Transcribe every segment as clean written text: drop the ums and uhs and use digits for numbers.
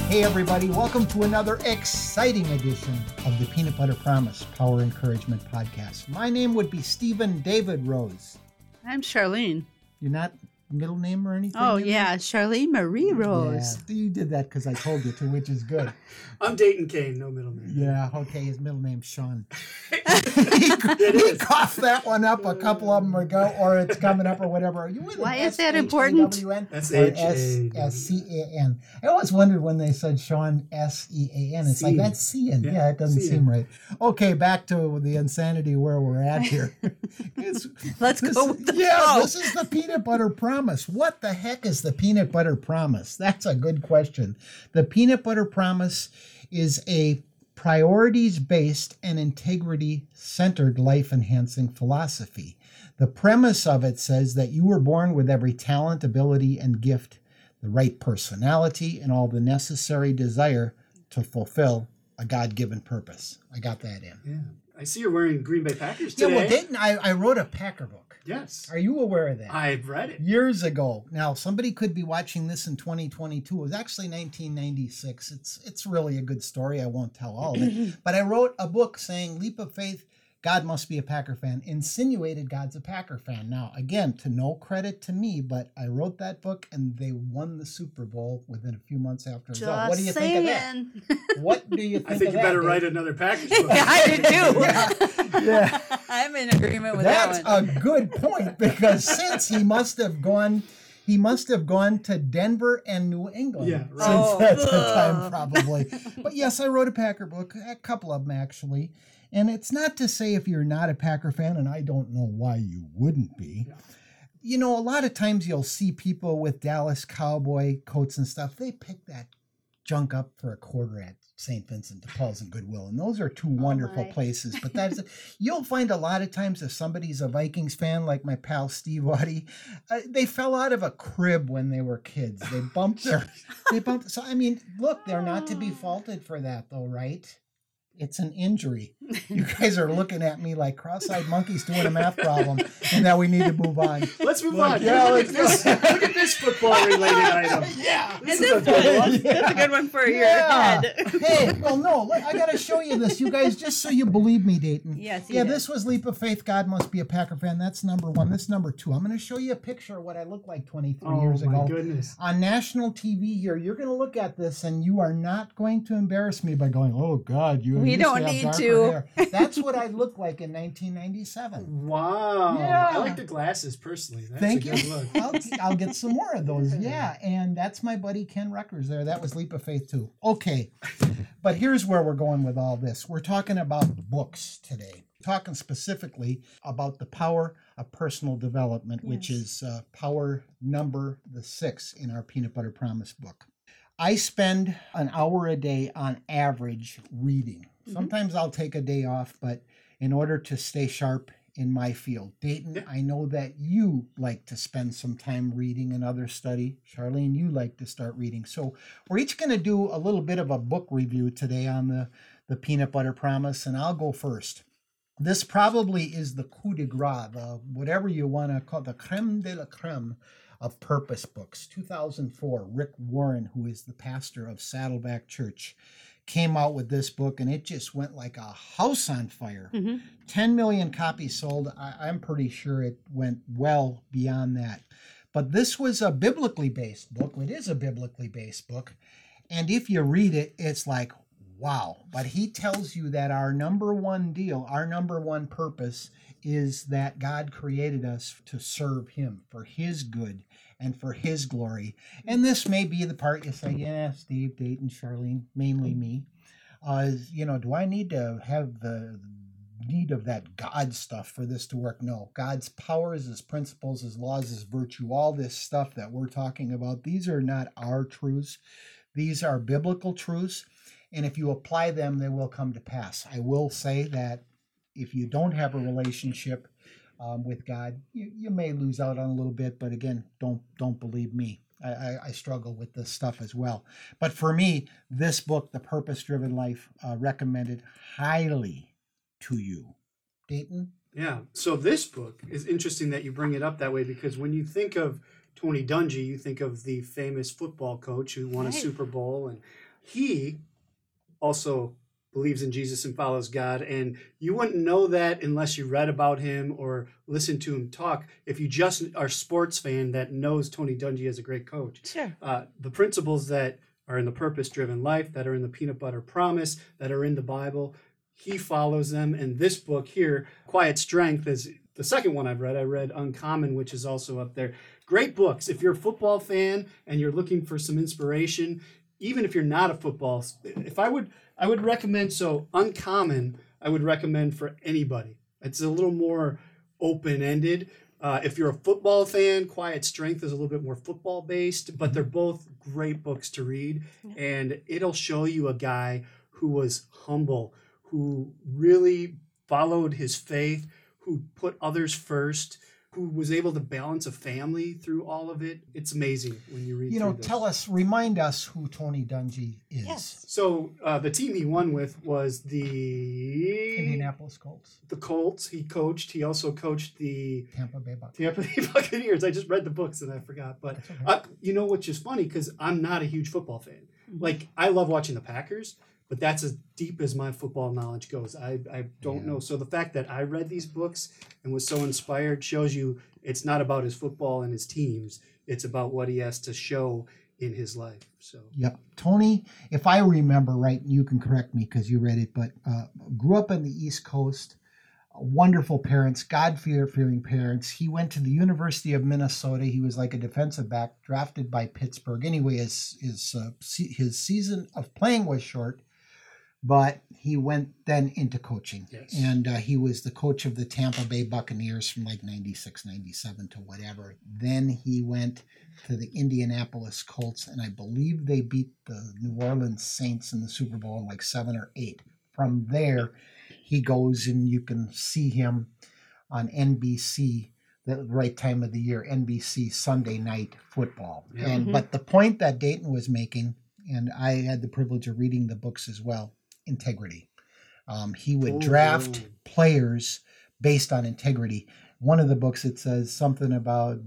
Hey everybody, welcome to another exciting edition of the Peanut Butter Promise Power Encouragement Podcast. My name would be Stephen David Rose. I'm Charlene. You're not middle name or anything? Oh, yeah, Charlene Marie Rose. Yeah, you did that because I told you to, which is good. I'm Dayton Kane, no middle name. Yeah, okay, his middle name's Sean. It He is. coughed that one up a couple of them ago, or it's coming up or whatever. Are you with Why an is that S-H-A-W-N important? That's or H-A-W-N. S-C-A-N. I always wondered when they said Sean S-E-A-N. It's like, Sean. that's Sean. Yeah, Yeah, it doesn't Sean. seem right. Okay, back to the insanity where we're at here. Let's go with the flow. This is the Peanut Butter Promise. What the heck is the Peanut Butter Promise? That's a good question. The Peanut Butter Promise is a priorities-based and integrity-centered life-enhancing philosophy. The premise of it says that you were born with every talent, ability, and gift, the right personality, and all the necessary desire to fulfill a God-given purpose. I got that in. Yeah. I see you're wearing Green Bay Packers Yeah, today. well, Dayton, I wrote a Packer book. Yes. Are you aware of that? I've read it. Years ago. Now, somebody could be watching this in 2022. It was actually 1996. It's really a good story. I won't tell all of it. But I wrote a book saying, Leap of Faith, God must be a Packer fan. Insinuated God's a Packer fan. Now, again, to no credit to me, but I wrote that book and they won the Super Bowl within a few months after it was out. What do you think of that? What do you think I think of you that, better Dave? write another Packers book. I do too. Yeah. I'm in agreement with That's that one. a good point because since he must have gone to Denver and New England Yeah, since right. that time probably. But yes, I wrote a Packer book, a couple of them actually. And it's not to say if you're not a Packer fan, and I don't know why you wouldn't be. Yeah. You know, a lot of times you'll see people with Dallas Cowboy coats and stuff. They pick that junk up for a quarter at St. Vincent de Paul's and Goodwill. And those are two wonderful my. places. But that's you'll find a lot of times if somebody's a Vikings fan, like my pal Steve Waddy, they fell out of a crib when they were kids. They bumped. So, I mean, look, they're not to be faulted for that though, right? It's an injury. You guys are looking at me like cross-eyed monkeys doing a math problem, and now we need to move on. Let's move Look, on. yeah, look, let's look at this football-related item. Yeah. This And is a this good one, one. that's a good one for your Yeah. head. Hey, well, no, look, I got to show you this, you guys, just so you believe me, Dayton. Yes, Yeah, you this was Leap of Faith, God Must Be a Packer Fan. That's number one. This is number two. I'm going to show you a picture of what I looked like 23 years Oh, my ago. goodness. On national TV here, you're going to look at this, and you are not going to embarrass me by going, oh, God, you We used don't to have need darker to. hair. That's what I looked like in 1997. Wow. Yeah. I like the glasses, personally. That's Thank a good you. look. I'll get some more of those. Yeah, and that's my buddy Ken Ruckers there. That was Leap of Faith too. Okay, but here's where we're going with all this. We're talking about books today. Talking specifically about the power of personal development, which is power number 6 in our Peanut Butter Promise book. I spend an hour a day on average reading. Sometimes I'll take a day off, but in order to stay sharp in my field. Dayton, I know that you like to spend some time reading and other study. Charlene, you like to start reading. So we're each going to do a little bit of a book review today on the Peanut Butter Promise, and I'll go first. This probably is the coup de grace, whatever you want to call the creme de la creme of purpose books. 2004, Rick Warren, who is the pastor of Saddleback Church, came out with this book, and it just went like a house on fire. 10 million copies sold. I'm pretty sure it went well beyond that. But this was a biblically based book. It is a biblically based book. And if you read it, it's like, wow. But he tells you that our number one deal, our number one purpose is that God created us to serve him for his good and for his glory. And this may be the part you say, yeah, Steve, Dayton, Charlene, mainly me. Do I need to have the need of that God stuff for this to work? No. God's powers, his principles, his laws, his virtue, all this stuff that we're talking about, these are not our truths. These are biblical truths. And if you apply them, they will come to pass. I will say that if you don't have a relationship with God, you may lose out on a little bit. But again, don't believe me. I struggle with this stuff as well. But for me, this book, The Purpose-Driven Life, recommended highly to you. Dayton? Yeah. So this book is interesting that you bring it up that way, because when you think of Tony Dungy, you think of the famous football coach who won a Super Bowl, and he also believes in Jesus and follows God. And you wouldn't know that unless you read about him or listened to him talk. If you just are a sports fan that knows Tony Dungy as a great coach, Sure. The principles that are in the purpose-driven life, that are in the peanut butter promise, that are in the Bible, he follows them. And this book here, Quiet Strength, is the second one I've read. I read Uncommon, which is also up there. Great books. If you're a football fan and you're looking for some inspiration, even if you're not a football, I would recommend, so Uncommon, I would recommend for anybody. It's a little more open-ended. If you're a football fan, Quiet Strength is a little bit more football-based, but they're both great books to read. Yeah. And it'll show you a guy who was humble, who really followed his faith, who put others first, who was able to balance a family through all of it. It's amazing when you read remind us who Tony Dungy is. Yes. So the team he won with was the Indianapolis Colts. The Colts. He also coached the Tampa Bay Buccaneers. I just read the books and I forgot. But okay. Which is funny because I'm not a huge football fan. Mm-hmm. Like, I love watching the Packers, but that's as deep as my football knowledge goes. I don't know. So the fact that I read these books and was so inspired shows you it's not about his football and his teams. It's about what he has to show in his life. So yep. Tony, if I remember right, you can correct me because you read it, but grew up in the East Coast, wonderful parents, God-fearing parents. He went to the University of Minnesota. He was like a defensive back, drafted by Pittsburgh. Anyway, his season of playing was short, but he went then into coaching. Yes. And he was the coach of the Tampa Bay Buccaneers from like 96, 97 to whatever. Then he went to the Indianapolis Colts, and I believe they beat the New Orleans Saints in the Super Bowl in like 7 or 8. From there, he goes and you can see him on NBC, the right time of the year, NBC Sunday Night Football. Yeah. And But the point that Dayton was making, and I had the privilege of reading the books as well, integrity. He would draft players based on integrity. One of the books, it says something about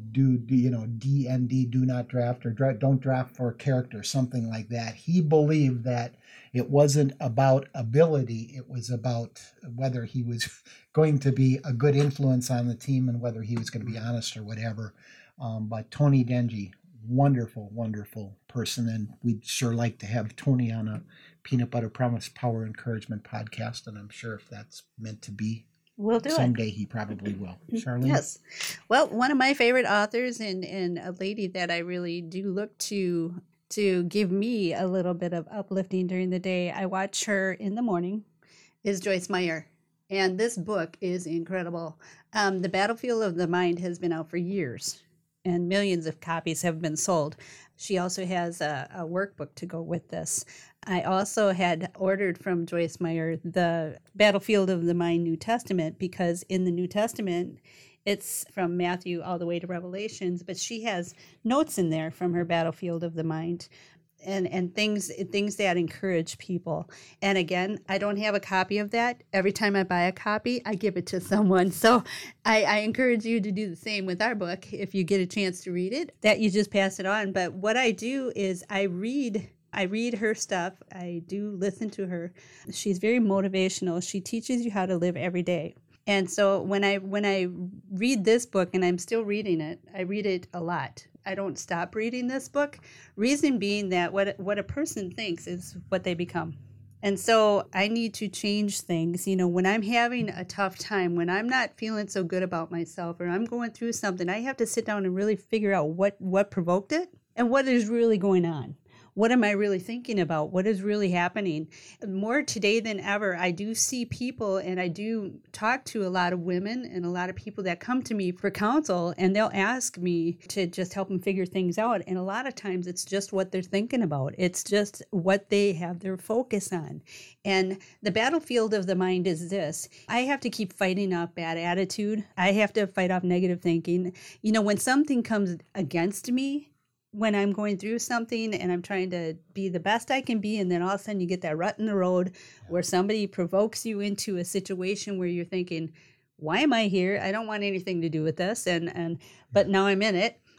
DND, do not draft, or don't draft for character, something like that. He believed that it wasn't about ability. It was about whether he was going to be a good influence on the team and whether he was going to be honest or whatever. But Tony Dungy, wonderful, wonderful person. And we'd sure like to have Tony on a Peanut Butter Promise Power Encouragement podcast. And I'm sure if that's meant to be, we'll do someday it. He probably will. Charlene? Yes. Well, one of my favorite authors and a lady that I really do look to give me a little bit of uplifting during the day, I watch her in the morning, is Joyce Meyer. And this book is incredible. The Battlefield of the Mind has been out for years, and millions of copies have been sold. She also has a workbook to go with this. I also had ordered from Joyce Meyer the Battlefield of the Mind New Testament, because in the New Testament, it's from Matthew all the way to Revelations, but she has notes in there from her Battlefield of the Mind and things that encourage people. And again, I don't have a copy of that. Every time I buy a copy, I give it to someone. So I encourage you to do the same with our book. If you get a chance to read it, that you just pass it on. But what I do is I read her stuff. I do listen to her. She's very motivational. She teaches you how to live every day. And so when I read this book, and I'm still reading it, I read it a lot. I don't stop reading this book. Reason being that what a person thinks is what they become. And so I need to change things. When I'm having a tough time, when I'm not feeling so good about myself, or I'm going through something, I have to sit down and really figure out what provoked it and what is really going on. What am I really thinking about? What is really happening? More today than ever, I do see people, and I do talk to a lot of women and a lot of people that come to me for counsel, and they'll ask me to just help them figure things out. And a lot of times it's just what they're thinking about. It's just what they have their focus on. And the battlefield of the mind is this. I have to keep fighting off bad attitude. I have to fight off negative thinking. When something comes against me, when I'm going through something and I'm trying to be the best I can be, and then all of a sudden you get that rut in the road where somebody provokes you into a situation where you're thinking, why am I here? I don't want anything to do with this. But now I'm in it.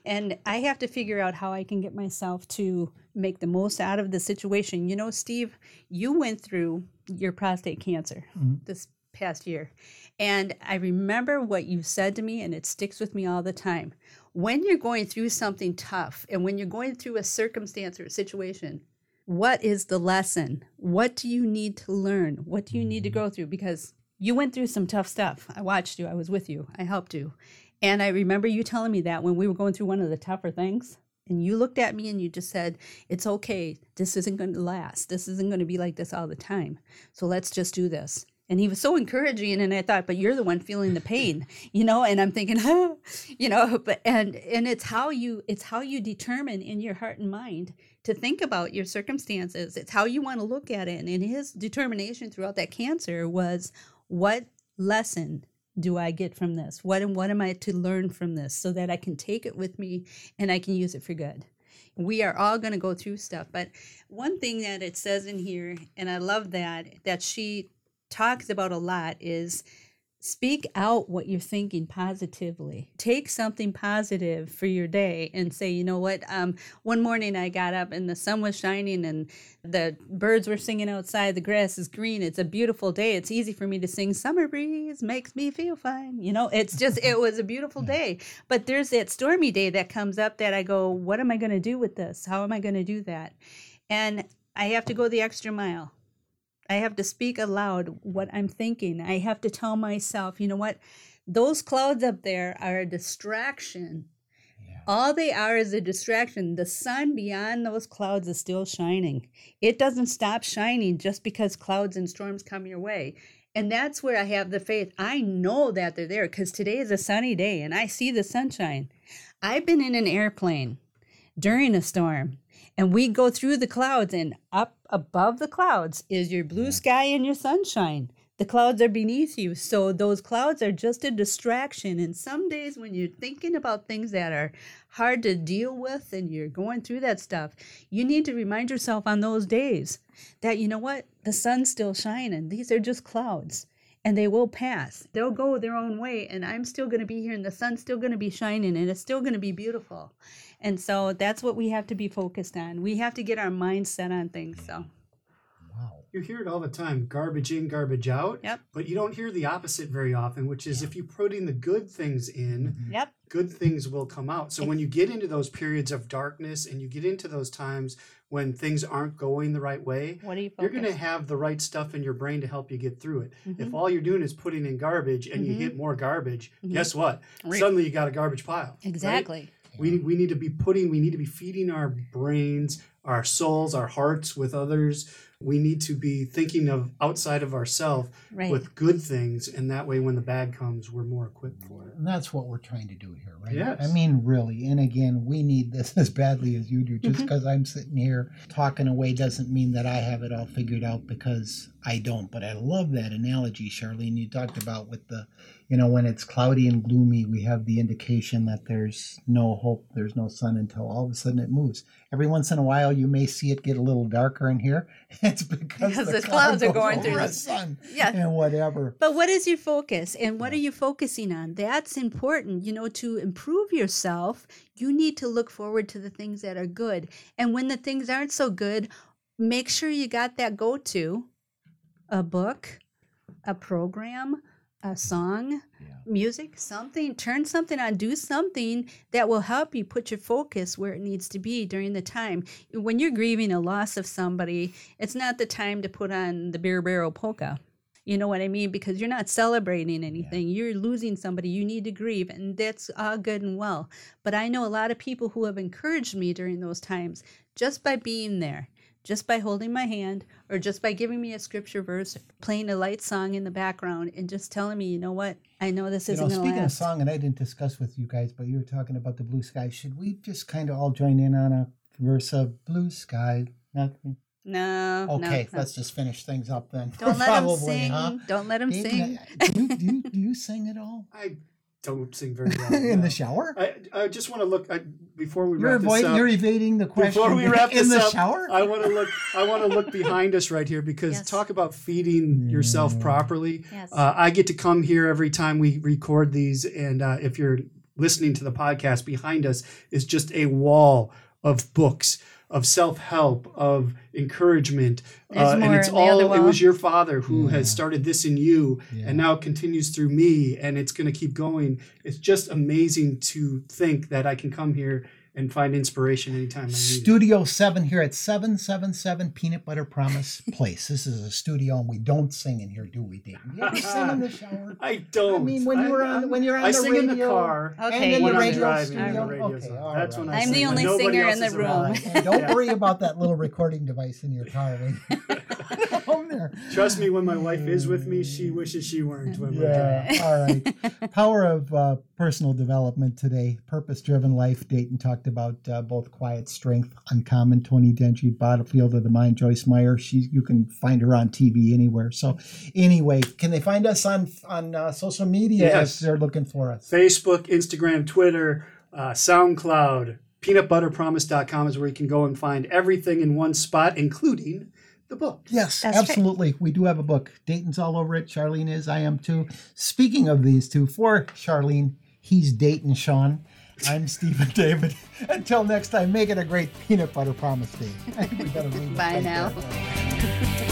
And I have to figure out how I can get myself to make the most out of the situation. You know, Steve, you went through your prostate cancer this past year. And I remember what you said to me, and it sticks with me all the time. When you're going through something tough, and when you're going through a circumstance or a situation, what is the lesson? What do you need to learn? What do you need to go through? Because you went through some tough stuff. I watched you. I was with you. I helped you. And I remember you telling me that when we were going through one of the tougher things. And you looked at me and you just said, it's okay. This isn't going to last. This isn't going to be like this all the time. So let's just do this. And he was so encouraging. And I thought, but you're the one feeling the pain, you know, and I'm thinking, you know, but, and it's how you determine in your heart and mind to think about your circumstances. It's how you want to look at it. And his determination throughout that cancer was, what lesson do I get from this? What am I to learn from this so that I can take it with me and I can use it for good? We are all going to go through stuff. But one thing that it says in here, and I love that she talks about a lot, is speak out what you're thinking positively. Take something positive for your day and say, you know what, one morning I got up and the sun was shining and the birds were singing outside, the grass is green, it's a beautiful day. It's easy for me to sing, summer breeze makes me feel fine. You know, it's just, it was a beautiful day. But there's that stormy day that comes up that I go, what am I going to do with this? How am I going to do that? And I have to go the extra mile. I have to speak aloud what I'm thinking. I have to tell myself, you know what? Those clouds up there are a distraction. Yeah. All they are is a distraction. The sun beyond those clouds is still shining. It doesn't stop shining just because clouds and storms come your way. And that's where I have the faith. I know that they're there because today is a sunny day and I see the sunshine. I've been in an airplane during a storm. And we go through the clouds, and up above the clouds is your blue sky and your sunshine. The clouds are beneath you. So those clouds are just a distraction. And some days when you're thinking about things that are hard to deal with and you're going through that stuff, you need to remind yourself on those days that, you know what, the sun's still shining. These are just clouds. And they will pass. They'll go their own way, and I'm still going to be here, and the sun's still going to be shining, and it's still going to be beautiful. And so that's what we have to be focused on. We have to get our mind set on things. So, wow, you hear it all the time: garbage in, garbage out. Yep. But you don't hear the opposite very often, which is if you put in the good things in, yep, good things will come out. So when you get into those periods of darkness and you get into those times when things aren't going the right way, you're going to have the right stuff in your brain to help you get through it. Mm-hmm. If all you're doing is putting in garbage and you hit more garbage, guess what? Suddenly you got a garbage pile. Exactly. Right? We need to be feeding our brains, our souls, our hearts with others. We need to be thinking of outside of ourselves with good things, and that way when the bad comes, we're more equipped for it. And that's what we're trying to do here, right? Yes. I mean, really. And again, we need this as badly as you do. Just because I'm sitting here talking away doesn't mean that I have it all figured out, because I don't. But I love that analogy, Charlene, you talked about with the, you know, when it's cloudy and gloomy, we have the indication that there's no hope, there's no sun, until all of a sudden it moves. Every once in a while, you may see it get a little darker in here. It's because the clouds are going through the sun and whatever. But what is your focus, and what are you focusing on? That's important. You know, to improve yourself, you need to look forward to the things that are good. And when the things aren't so good, make sure you got that go-to, a book, a program, a song, music, something. Turn something on, do something that will help you put your focus where it needs to be during the time. When you're grieving a loss of somebody, it's not the time to put on the Beer Barrel polka. You know what I mean? Because you're not celebrating anything. Yeah. You're losing somebody. You need to grieve, and that's all good and well. But I know a lot of people who have encouraged me during those times just by being there, just by holding my hand, or just by giving me a scripture verse, playing a light song in the background, and just telling me, you know what, I know this isn't going to last. Speaking of song, and I didn't discuss with you guys, but you were talking about the blue sky. Should we just kind of all join in on a verse of blue sky? Nothing. No. Okay, no. Let's just finish things up then. Don't let him sing. Huh? Don't let him sing. Do you sing at all? I don't sing very well. In the shower? I just want to look before we wrap this up. You're evading the question. Before we wrap this in the up, shower? I want to look behind us right here, because talk about feeding yourself properly. Yes. I get to come here every time we record these, and if you're listening to the podcast, behind us is just a wall of books, of self-help, of encouragement. There's And more it's in the other all, it wall. was your father who has started this in you, Yeah. and now it continues through me, and it's going to keep going. It's just amazing to think that I can come here and find inspiration anytime I need it. Studio 7 here at 777 Peanut Butter Promise Place. This is a studio, and we don't sing in here, do we, Dayton? You ever sing in the shower? I don't. I mean, when you're on I the sing radio, in the car. Okay, and in when the I'm radio driving, studio. and the radio's Okay, on. all That's right. when I I'm sing. the when only nobody singer else in the is room. around. And don't worry about that little recording device in your car. Home there. Trust me, when my wife is with me, she wishes she weren't when we're driving. Yeah. All right. Power of personal development today. Purpose-driven life. Dayton talked about both Quiet Strength, Uncommon, Tony Dungy, Battlefield of the Mind, Joyce Meyer. You can find her on TV anywhere. So anyway, can they find us on social media Yes. if they're looking for us? Facebook, Instagram, Twitter, SoundCloud, peanutbutterpromise.com is where you can go and find everything in one spot, including the book. Yes, That's right. absolutely. We do have a book. Dayton's all over it. Charlene is. I am too. Speaking of these two, for Charlene, he's Dayton Sean. I'm Stephen David. Until next time, make it a great Peanut Butter Promise Day. We gotta leave it Bye right now. there.